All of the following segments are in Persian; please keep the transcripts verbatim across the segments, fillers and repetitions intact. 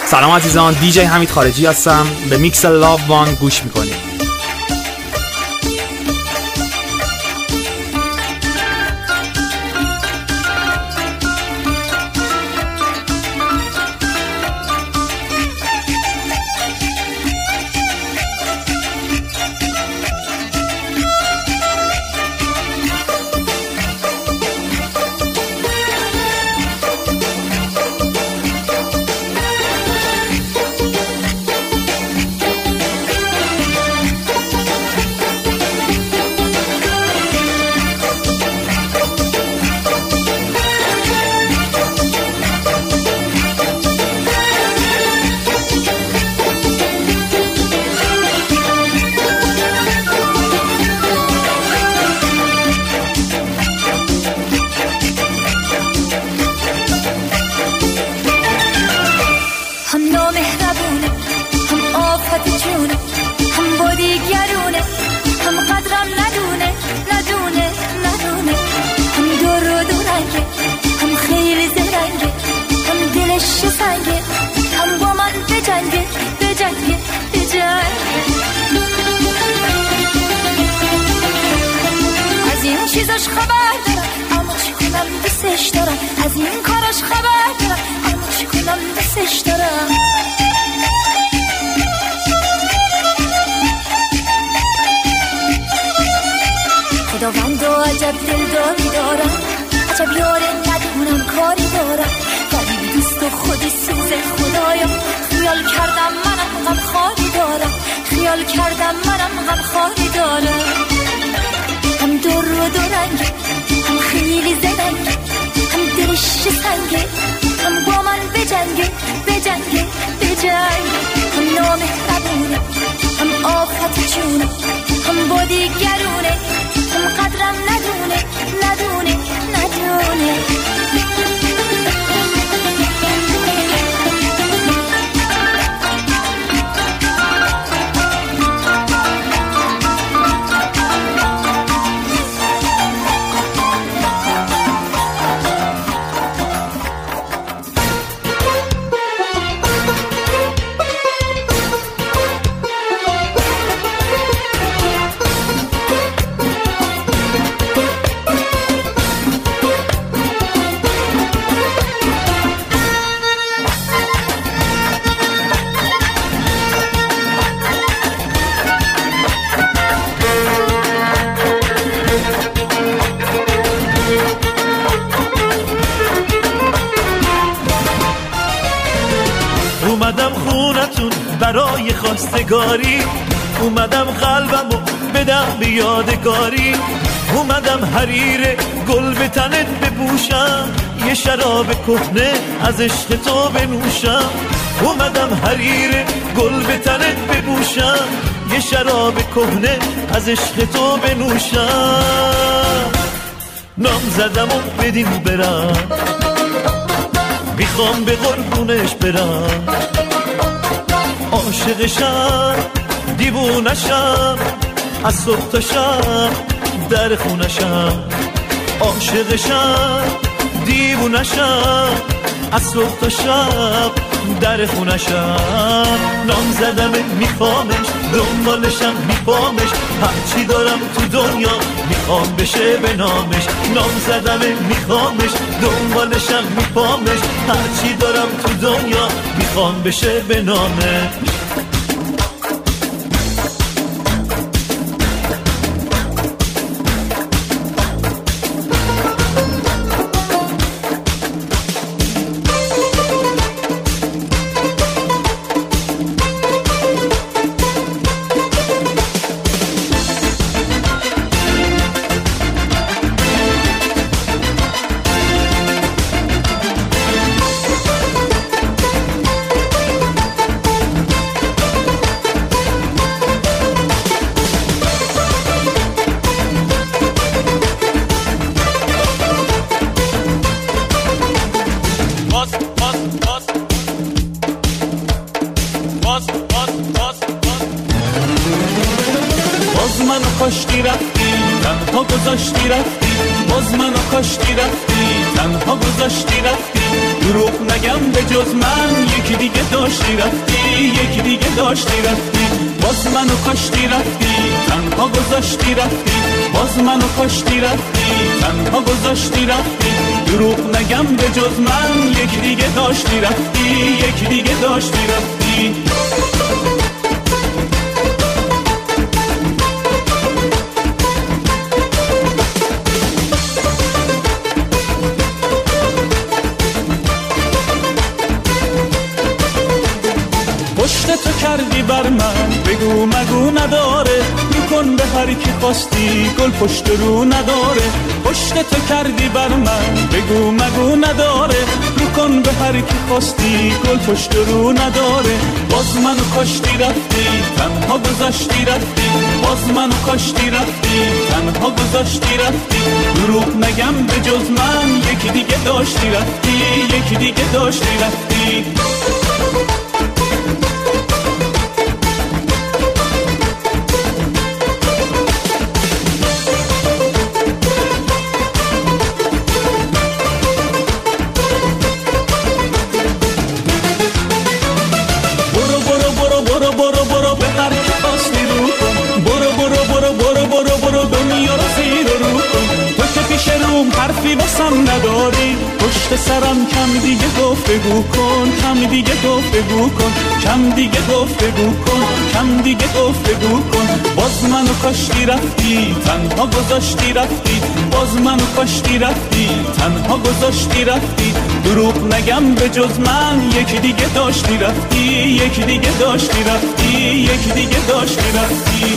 سلام عزیزان، دی جی حمید خارجی هستم. به میکس لاو وان گوش میکنید. اومدم خونتون برای خواستگاری، اومدم قلبمو بدم به یادگاری، اومدم حریر گل به تنت بپوشم، یه شراب کهنه از عشق تو بنوشم. اومدم حریر گل به تنت بپوشم، یه شراب کهنه از عشق تو بنوشم. نام زدم و بدین برم، میخوام به قربونش برم، عاشقشم دیوونشم، از صبح تا شب در خونشم. عاشقشم دیوونشم، از صبح تا شب در خونشم. نام زدم میخوامش، دنبالشم میپامش، هرچی دارم تو دنیا میخوام بشه به نامش. نام زدم میخوامش، دنبالشم میپامش، هرچی دارم تو دنیا میخوام بشه به نامش. باز من کاشتی رفتی، تنها گذاشتی رفتی، باز منو کاشتی رفتی، تنها گذاشتی رفتی. دروغ نگم به جز من یکی دیگه داشتی رفتی، یکی دیگه داشتی رفتی. باز منو کاشتی رفتی، تنها گذاشتی رفتی. باز منو کاشتی رفتی، تنها گذاشتی رفتی. دروغ نگم به جز من یکی دیگه داشتی رفتی، یکی دیگه داشتی رفتی. پشت تو کردی بر من، بگو مگو نداره. میکن به هر کی خواستی، گل پشت رو نداره. پشت تو کردی بر من، بگو مگو نداره. میکن به هر کی خواستی، گل پشت رو نداره. باز منو کاشتی رفتی، تنها گذاشتی رفتی. باز منو کاشتی رفتی، تنها گذاشتی رفتی. دروغ نگم به جز من یکی دیگه داشتی رفتی، یکی دیگه داشتی رفتی. حرفی واسم نداری، پشت سرم کم دیگه گفتگو کن، کم دیگه گفتگو کن، کم دیگه گفتگو کن، کم دیگه گفتگو کن. باز منو کاشتی رفتی، تنها گذاشتی رفتی. باز منو کاشتی رفتی، تنها گذاشتی رفتی. دروغ نگم به جز من یکی دیگه داشتی رفتی، یکی دیگه داشتی رفتی، یکی دیگه داشتی رفتی.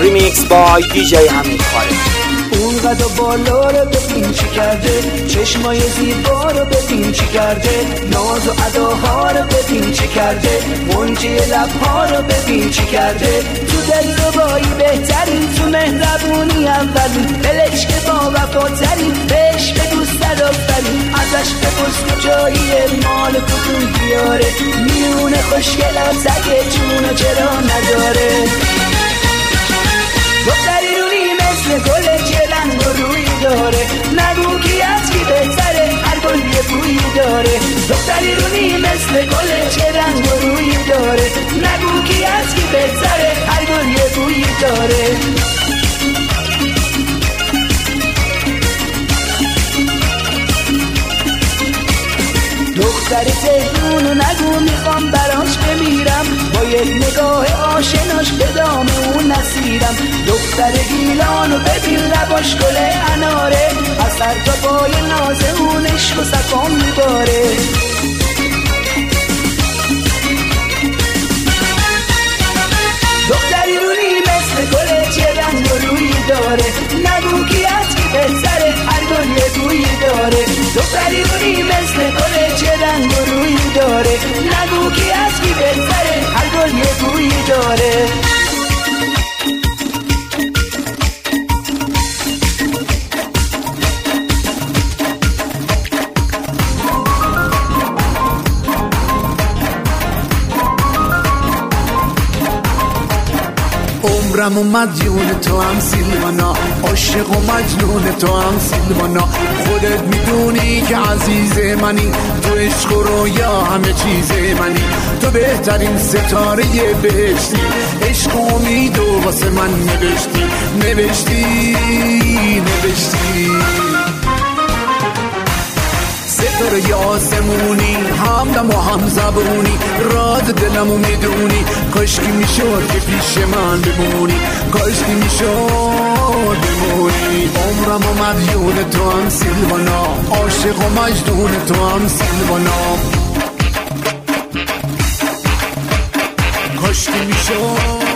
ریمیکس بای دی جی حمید خارجی. اونقدر بالا رو ببین چی کرده، چشمای زیبا رو ببین چی کرده، ناز و اداها رو ببین چی کرده، منجی لبها رو ببین چی کرده. تو دلربایی بهترین، تو مهربونی اولین، دلش که با وفاترین، بهش به دوست دارفترین، ازش بپرس کجایی مال کدوم بیاره، میونه خوشگلات اگه جونو چرا نداره. دختری رونی مثل گل که رنگ و روی داره، نگو کی از کی بهتره، هر گل یه بویی داره. دختری رونی مثل گل که رنگ و روی داره، نگو کی از کی بهتره، هر گل یه بویی داره. دختر تهرونو نگو میخوام براش بمیرم، با یک نگاه آشناش به دام اون نسیرم. دختر گیلانو ببین لباش گل اناره، از سر تا پای ناز اون عشق و صفا میباره. دختری رونی مثل گل چه رنگ و روی داره، نگو کی از کی بهتره، هر گل یه بویی داره. دختری رونی مثل گل چه رنگ و روی داره، نگو کی از کی بهتره، هر گل یه بویی داره. عمرم و مدیون تو هم سیلوانا، عاشق و مجنون تو هم سیلوانا. خودت میدونی که عزیز منی، تو عشق و رویا همه چیز منی. تو بهترین ستاره بهشتی، عشق و امید و واسه من نوشتی نوشتی نوشتی. ستاره آسمونی، همدم و هم زبونی، راز دلمو میدونی. کاشکی میشد که پیش من بمونی، کاشکی میشد بمونی. عمرم و مدیون تو هم سیلوانا، عاشق و مجنون تو هم سیلوانا. کاشکی میشد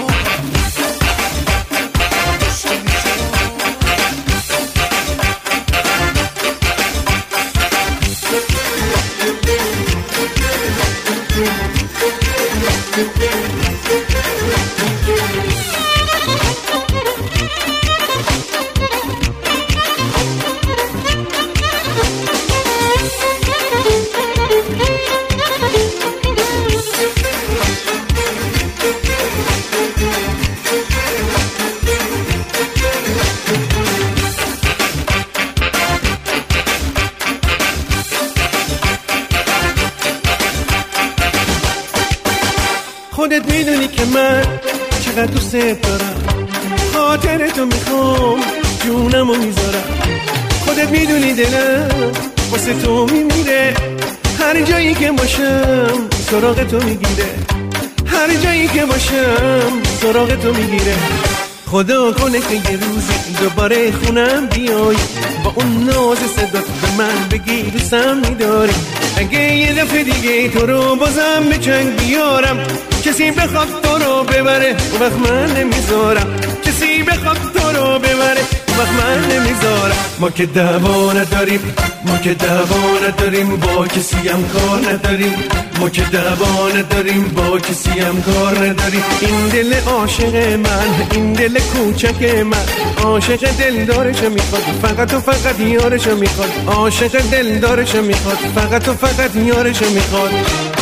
خودت میدونی که من چقدر دوست دارم، خاطر تو میخوام جونمو میذارم. خودت میدونی دلم واسه تو میمیره، هر جایی که باشم سراغ تو میگیره، هر جایی که باشم سراغ تو میگیره. خدا کنه که یه روزی دوباره خونم بیای، با اون ناز صدات به من بگی دوستم میداری. اگه یه دفعه دیگه تو رو بازم به چنگ بیارم، کسی بخواد تو رو ببره اون وقت من نمیذارم، کسی بخواد تو رو ببره اون وقت من نمیذارم. ما که دعوا نداریم، ما که دعوا نداریم، با کسی هم کار نداریم، ما که دعوا نداریم، با کسی هم کار نداریم. این دل عاشق من، این دل کوچک من، عاشق دلدارش میخواد، فقط و فقط یارش میخواد، عاشق دلدارش میخواد، فقط و فقط یارش میخواد.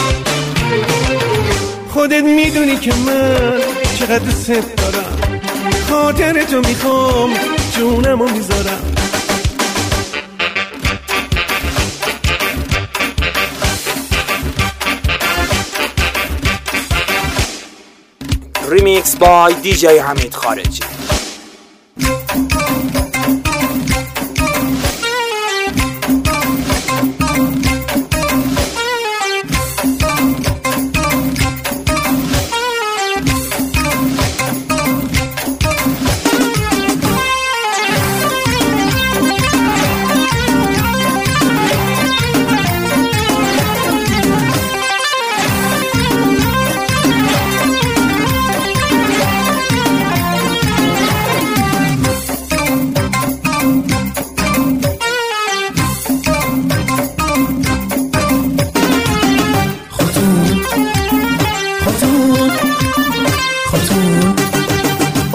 خودت میدونی که من چقدر دوست دارم، خاطر تو میخوام جونمو میذارم. ریمیکس بای دی جی حمید خارجی.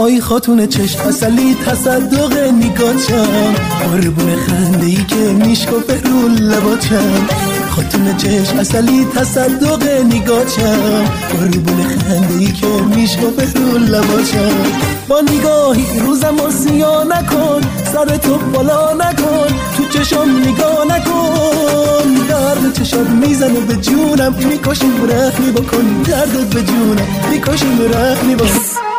آی خاتون چشم اصلی تصدق نگاچم، قربون خنده ای که میشکفه رو لباچم. خاتون چشم اصلی تصدق نگاچم، قربون خنده ای که میشکفه رو لباچم. با نگاهی روزم رو زیا نکن، سر تو بالا نکن، تو چشم نگاه نکن. درد چشم میزنه به جونم، میکشیم رحمی بکن. دردت به جونم میکشیم رحمی بکن.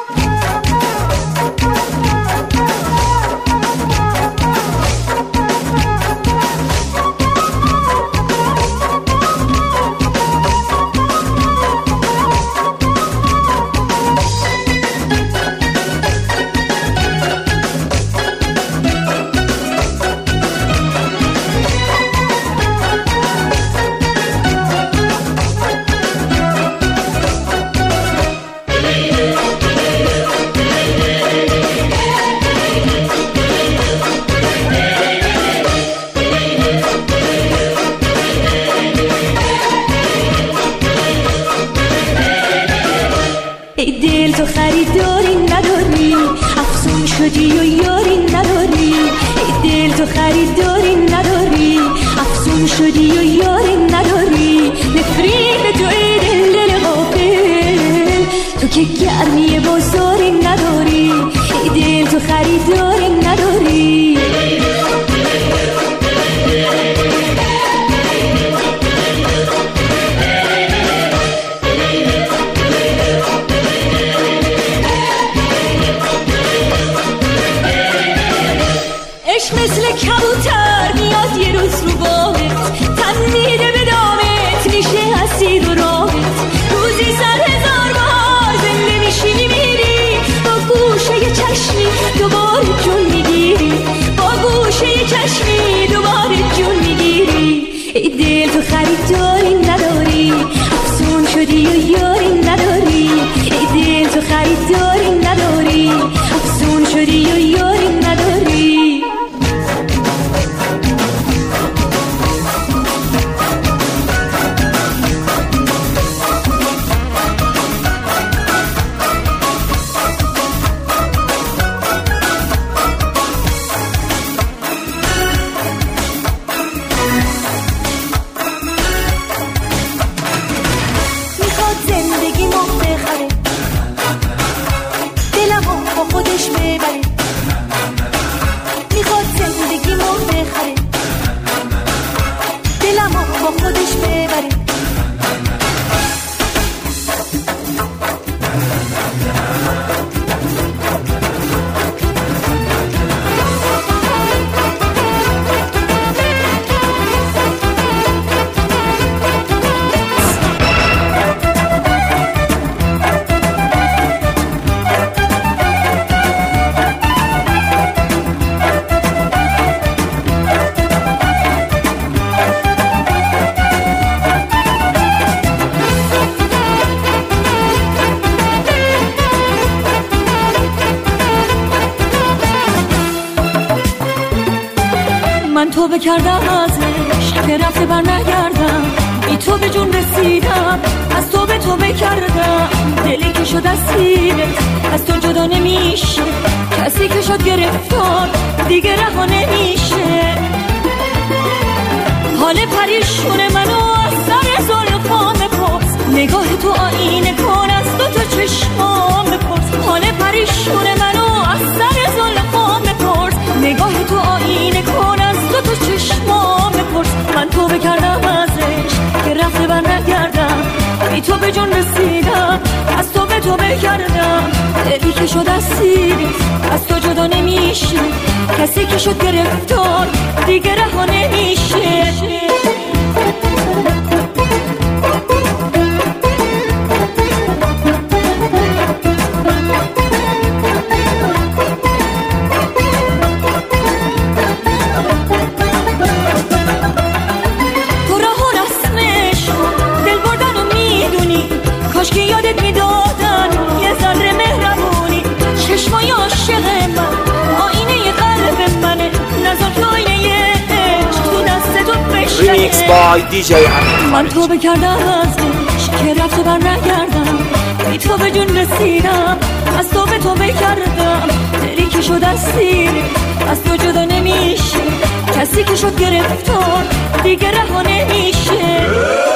تو خریداری نداری، افسون شدی و یاری نداری. ای دل تو خریداری نداری، افسون شدی و یاری نداری. نفرین تو ای دل دل غافل، تو که گرمی بازاری نداری. ای دل تو خریداری نداری. مثل کبوتر میاد یه روز رو بامت، تن میده به دامت، میشه اسیر و رامت. روزی سر هزار بار زنده میشی میمیری، با گوشه یه چشمی دوباره جون میگیری. با گوشه یه چشمی دوباره جون میگیری. ای دل تو خریداری نداری، افسون شدی و یاری نداری. ای دل تو خریداری نداری، افسون شدی و یاری نداری. تو بکردم ازش که رفته بر نگردم، بی تو به جون رسیدم، از تو به تو بکردم. دلی که شد اسیرت از تو جدا نمیشه، کسی که شد گرفتار دیگه رها نمیشه. حال پریشون منو از سر زلفام بپرس، نگاه تو آینه کن از دو تا چشمام بپرس. حال پریشون منو از سر زلفام بپرس، نگاه تو آینه کن از دو تا چشمام بپرس. من تو بکردم ازش که رفته بر نگردم، بی تو به جون رسیدم، از تو به تو بکردم. دلی که شد اسیری از تو جدا نمیشه، کسی که شد گرفتار دیگه رها نمیشه. که یادت میدادن یه ذره مهربونی، چشمای عاشق من آینه قلب منه، نظر که آینه عشق تو دست تو بشنه. ریمیکس بای دی جی حمید. من تو بکردم ازش که رفته بر نگردم، بی تو به جون رسیدم، از تو به تو بکردم، دلی که شد اسیر از تو جدا نمیشه، کسی که شد گرفتار دیگه رها نمیشه.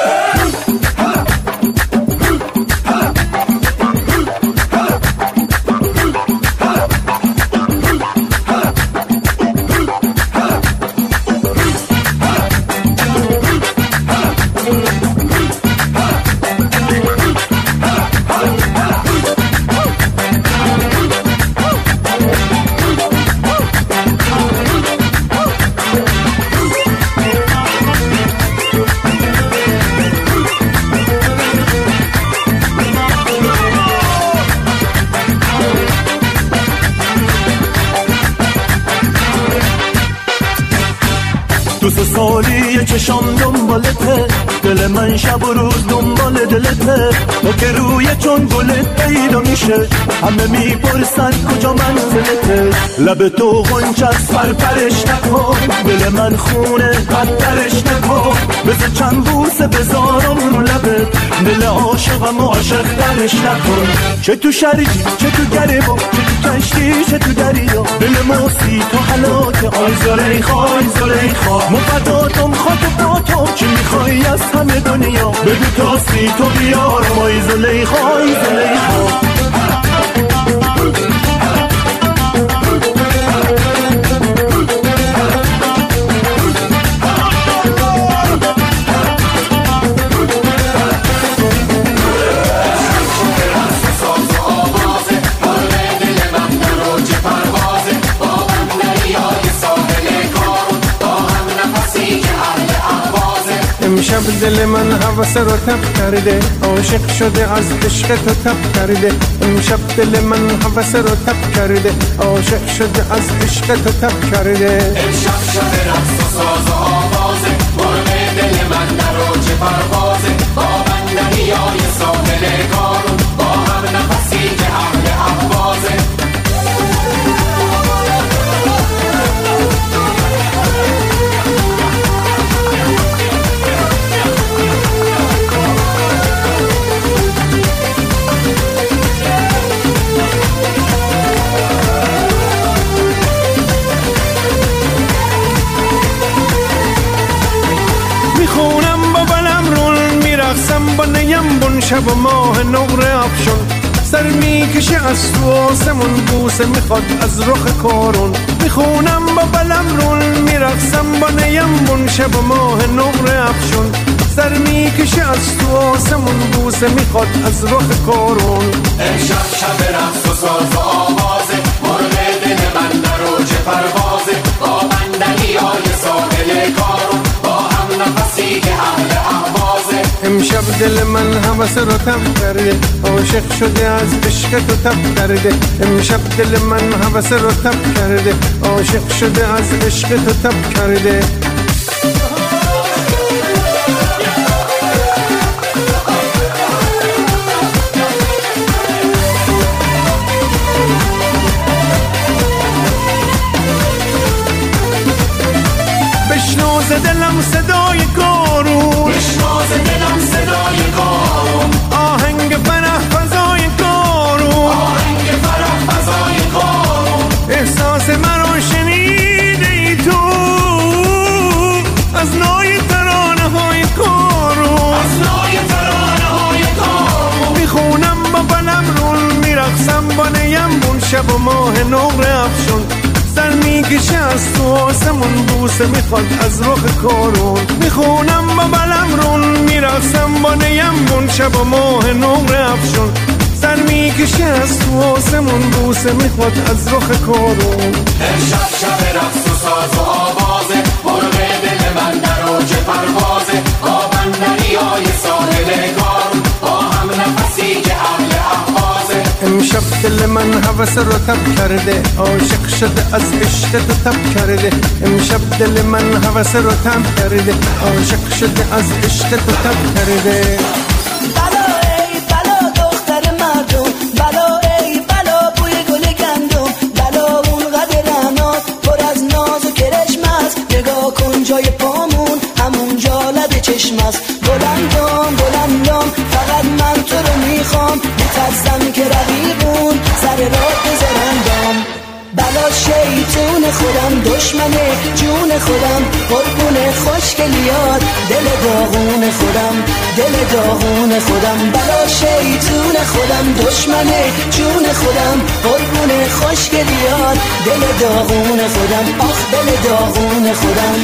دو سالی چشام دنبالته، دل من شب و روز دنبال دلته، تو که روی چون گلت پیدا میشه، همه میپرسن کجا منزلته، لب تو غنچه است پرپرش نکن، دل من خونه بدترش نکن، بذار چند بوسه بذارم رو لبت، دل عاشقم و عاشق درش نکن. چه تو شرجی چه تو گریبا، چه تو کشتی چه تو دریا، دل موسی تو حلاکه، آی زلیخا آی زلیخا، مفداتم خاک پاتم، چی میخوایی از همه دنیا، بگو تا سی تو بیارم، آی زلیخا آی زلیخا. امشب دل من هوس رو تب کرده، عاشق شده از عشق تو تب کرده، امشب دل من هوس رو تب کرده، عاشق شده از عشق تو تب کرده. امشب شب رقص و ساز و آوازه، مرغ دل من در اوج پروازه، با بندریای ساحل کارون، با هم نفسی که اهل اهوازه. میخونم با بلم رول، میرقصم با نیم بون، شب و ماه نقره آبشون، سر میکشه از تو آسمون، بوسه میخواد از رخ کارون. میخونم با بلم رول، میرقصم با نیم بون، شب و ماه نقره آبشون، سر میکشه از تو آسمون، بوسه میخواد از رخ کارون. امشب شب رقص و ساز و آوازه، مرغ دل من در اوج پروازه، با بندریای ساحل کارون، با هم نفسی که اهل اهوازه. امشب دل من هوس رو تب کرده، عاشق شده از عشق تو تب کرده، امشب دل من هوس رو تب کرده، عاشق شده از عشق تو تب کرده. بشنو ز دلم صدای کارون، بشنو ز دلم صدای کارون، آهنگ فرح فضای کارون، آهنگ فرح فضای کارون. احساس مرا شنیده ای تو از نای ترانه های کارون، از نای ترانه های کارون. میخونم با بلم رول، میرقصم با نیم بون، شب و ماه نقره افشون، سر میکشه از تو آسمون، بوسه میخواد از رخ کارون. میخونم با بلم رول، میرقصم با نیم بون، شب و ماه نقره افشون، سر میکشه از تو آسمون، بوسه میخواد از رخ کارون. امشب شب رقص و ساز و آوازه، مرغ دل من در اوج پروازه، با بندریای ساحل کارون، با هم نفسی که اهل اهوازه. امشب دل من هوس رو تب کرده، عاشق شده از عشق تو تب کرده، امشب دل من هوس رو تب کرده، عاشق شده از عشق تو تب کرده. بلا ای بلا دختر مردم، بلا ای بلا بوی گل گندم، بلا اون قدر رعنات پر از ناز و کرشم است، نگاه کن جای پامون همونجا لب چشم است. بلندم بلندم فقط من تو رو میخوام، بی میترسم که رقیبون سر راه بذارن دام. بلا شیطون خودم، دشمن جون خودم، قربون خوشگلیات دل داغون خودم، دل داغون خودم. بلا شیطون خودم، دشمن جون خودم، قربون خوشگلیات دل داغون خودم، آخ دل داغون خودم.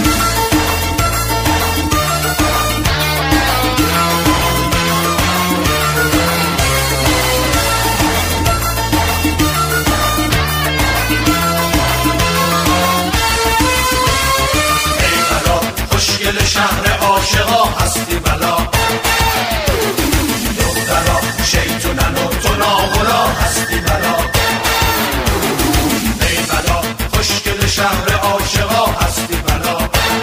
خوشگل شهر عاشقا هستی بلا، دخترا شیطونن و تو ناغلا هستی بلا. ای بلا خوشگل شهر عاشقا هستی بلا،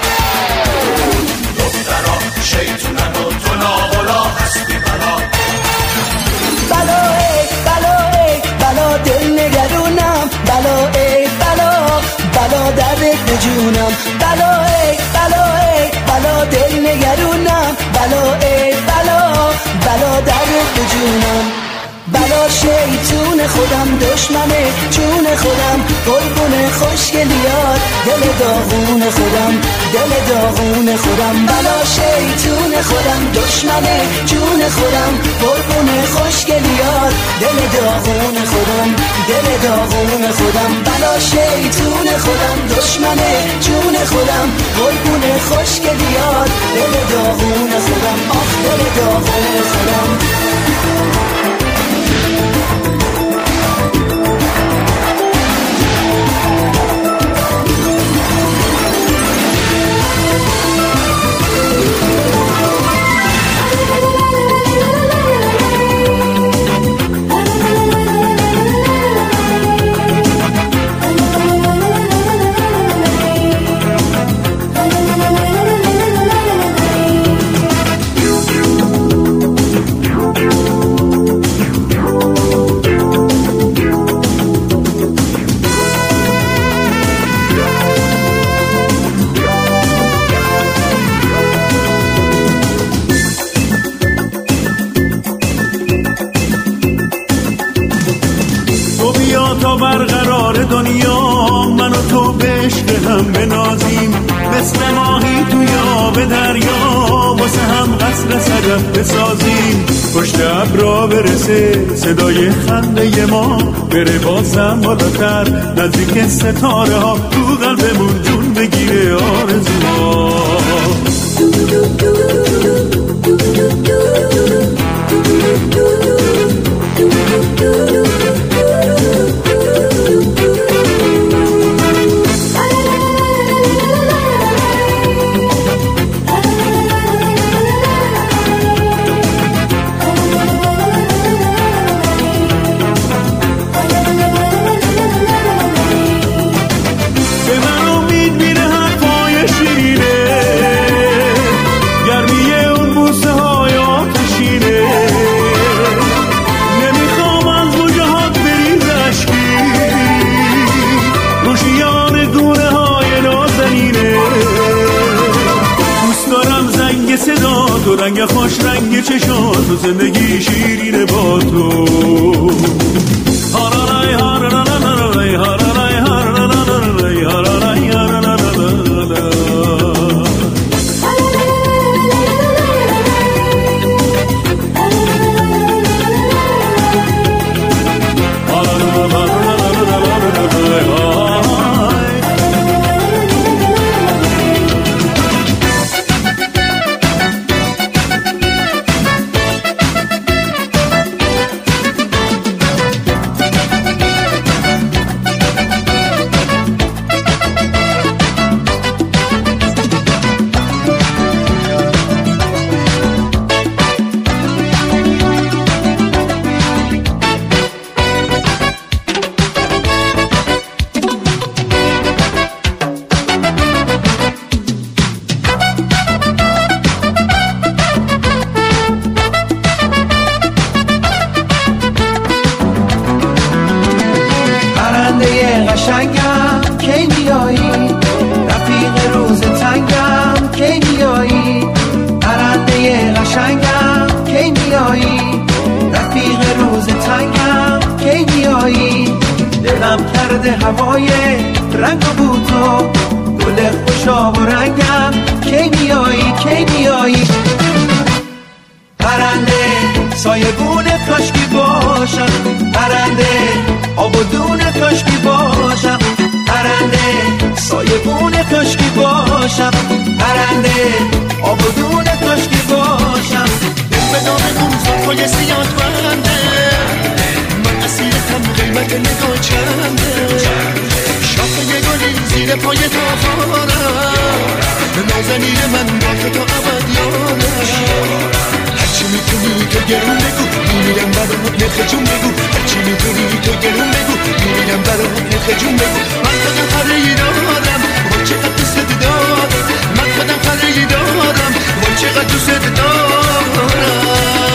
دخترا شیطونن و تو ناغلا هستی بلا. بلا ای بلا ای بلا دل نگرونم، بلا ای بلا بلا درد بجونم. بلا ای بلا ای بلا دل نگرونم، بلا ای بلا بلا درد بجونم. بلا شیطون خودم، دشمن جون خودم، قربون خوشگلیات دل داغون خودم، دل داغون خودم. بلا شیطون خودم، دشمن جون خودم، قربون خوشگلیات دل داغون خودم، دل داغون خودم. بلا شیطون خودم، دشمن جون خودم، قربون خوشگلیات دل داغون خودم، آخ دل داغون خودم. بسازیم پشت ابرا برسه صدای خنده ما، بره بازم بالاتر نزدیک ستاره ها، تو قلبمون جون بگیره آرزوها. رنگ خوش رنگ چشات و زندگی شیرینه با تو. هارالای هارالای هارالای هارالای هارالای هارالای. قشنگم کی میایی رفیق روز تنگ جمع کرده هوای رنگ و بوتو گل خوشا و رنگم کی میایی کی میایی پرنده سایگونه کاشکی باشم پرنده آب و دونه کاشکی باشم پرنده سایگونه کاشکی باشم پرنده آب و دونه کاشکی باشم دل به دام اون زلفای سیاد بنده من اسیرتم قیمت نگاه چنده شاخه گلی زیر پای تاخارم نازنین من با تو تا ابد یارم هرچی میتونی تو گرون بگو میمیرم برات نرخ جون بگو هرچی میتونی تو گرون بگو میمیرم برات نرخ جون بگو من خودم خریدارم وای چقدر دوست دارم من خودم خریدارم وای چقدر دوست دارم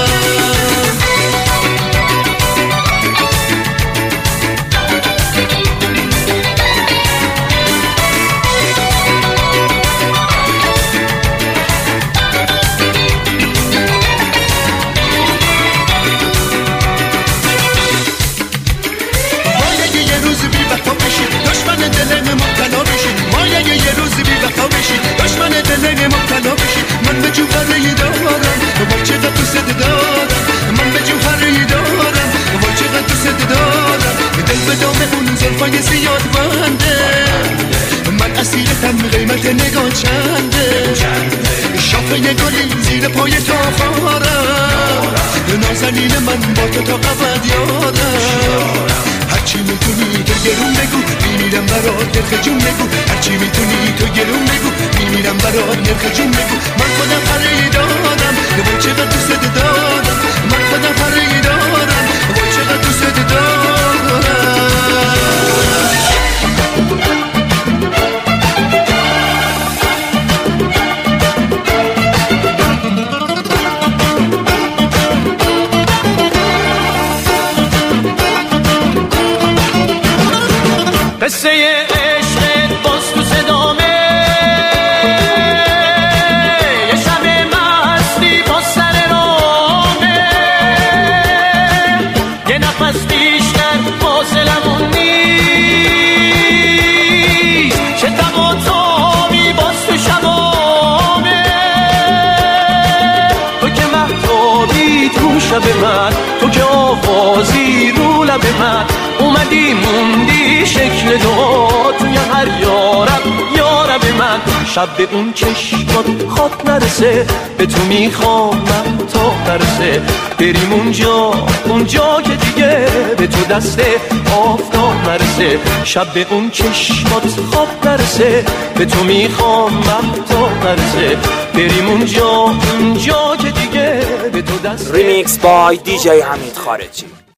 من به جوهری دارم وای چقدر دوست دارم من به جوهری دارم وای چقدر دوست دارم دل به دام اون زلفای زیاد بنده من اسیرتم قیمت نگاه چنده شاخه گلی زیر پای تاخارم نازنین من با تو تا ابد یارم هرچی میتونی تو گرون بگو میمیرم برات نرخ جون بگو هرچی میتونی تو گرون بگو میمیرم برات نرخ جون بگو من خودم خریدارم وای چقدر دوست دارم من خودم خریدارم وای چقدر دوست دارم قصه عشق باز تو صدامه یه شب مستی با سر رامه یه نفس بیشتر فاصلمون نیست چه دم و تابی باز تو شبامه تو که مهتابی تو شب من تو که آوازی رو لب من اومدی موندی شکل دعا توی هر یارب یارب من شب به اون چشمات خواب نرسه به تو میخوام من تا نرسه بریم اونجا اونجا که دیگه به تو دست آفتاب نرسه شب به اون چشمات خواب نرسه به تو میخوام من تا نرسه بریم اونجا اونجا که دیگه به تو دست ریمیکس بای دی جی حمید خارجی.